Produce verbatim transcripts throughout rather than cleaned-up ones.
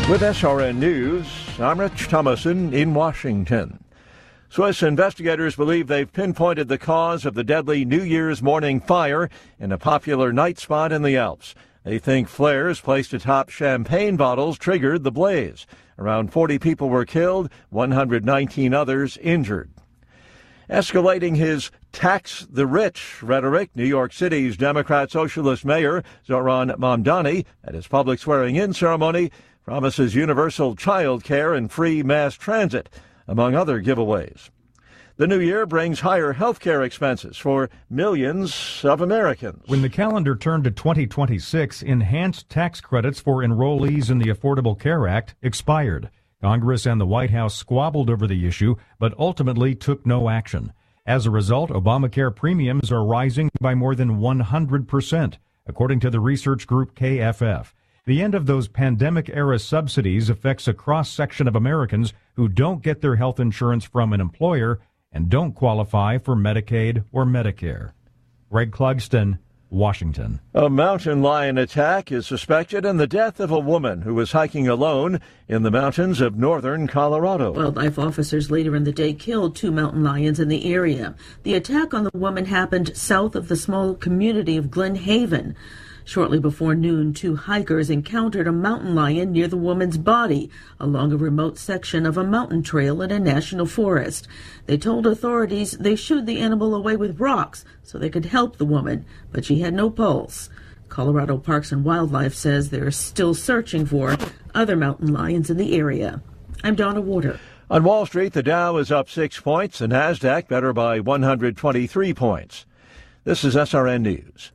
With S R N News, I'm Rich Thomason in Washington. Swiss investigators believe they've pinpointed the cause of the deadly New Year's morning fire in a popular night spot in the Alps. They think flares placed atop champagne bottles triggered the blaze. Around forty people were killed, one hundred nineteen others injured. Escalating his tax the rich rhetoric, New York City's Democrat Socialist Mayor Zohran Mamdani, at his public swearing-in ceremony, promises universal child care and free mass transit, among other giveaways. The new year brings higher health care expenses for millions of Americans. When the calendar turned to twenty twenty-six, enhanced tax credits for enrollees in the Affordable Care Act expired. Congress and the White House squabbled over the issue, but ultimately took no action. As a result, Obamacare premiums are rising by more than one hundred percent, according to the research group K F F. The end of those pandemic-era subsidies affects a cross-section of Americans who don't get their health insurance from an employer and don't qualify for Medicaid or Medicare. Greg Clugston, Washington. A mountain lion attack is suspected in the death of a woman who was hiking alone in the mountains of northern Colorado. Wildlife officers later in the day killed two mountain lions in the area. The attack on the woman happened south of the small community of Glen Haven. Shortly before noon, two hikers encountered a mountain lion near the woman's body along a remote section of a mountain trail in a national forest. They told authorities they shooed the animal away with rocks so they could help the woman, but she had no pulse. Colorado Parks and Wildlife says they're still searching for other mountain lions in the area. I'm Donna Warder. On Wall Street, the Dow is up six points, the Nasdaq better by one hundred twenty-three points. This is S R N News.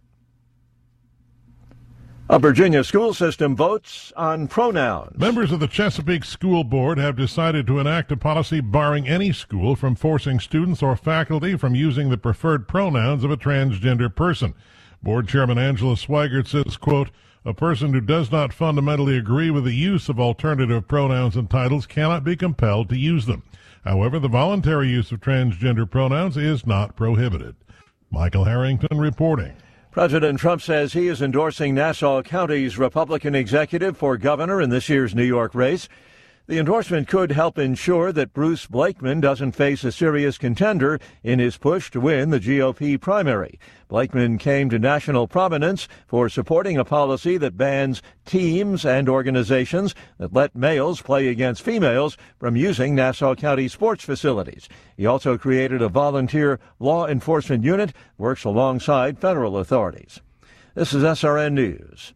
A Virginia school system votes on pronouns. Members of the Chesapeake School Board have decided to enact a policy barring any school from forcing students or faculty from using the preferred pronouns of a transgender person. Board Chairman Angela Swigert says, quote, "A person who does not fundamentally agree with the use of alternative pronouns and titles cannot be compelled to use them. However, the voluntary use of transgender pronouns is not prohibited." Michael Harrington reporting. President Trump says he is endorsing Nassau County's Republican executive for governor in this year's New York race. The endorsement could help ensure that Bruce Blakeman doesn't face a serious contender in his push to win the G O P primary. Blakeman came to national prominence for supporting a policy that bans teams and organizations that let males play against females from using Nassau County sports facilities. He also created a volunteer law enforcement unit that works alongside federal authorities. This is S R N News.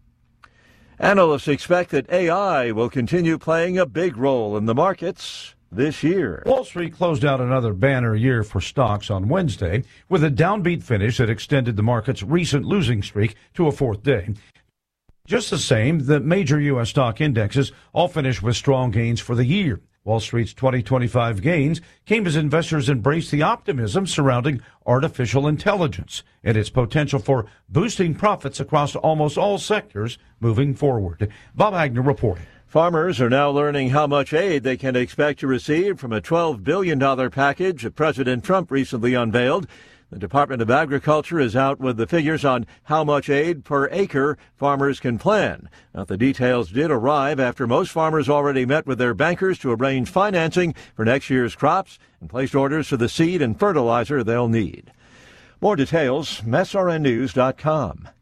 Analysts expect that A I will continue playing a big role in the markets this year. Wall Street closed out another banner year for stocks on Wednesday with a downbeat finish that extended the market's recent losing streak to a fourth day. Just the same, the major U S stock indexes all finished with strong gains for the year. Wall Street's twenty twenty-five gains came as investors embraced the optimism surrounding artificial intelligence and its potential for boosting profits across almost all sectors moving forward. Bob Agner reporting. Farmers are now learning how much aid they can expect to receive from a twelve billion dollars package that President Trump recently unveiled. The Department of Agriculture is out with the figures on how much aid per acre farmers can plan. Now, the details did arrive after most farmers already met with their bankers to arrange financing for next year's crops and placed orders for the seed and fertilizer they'll need. More details, S R N news dot com.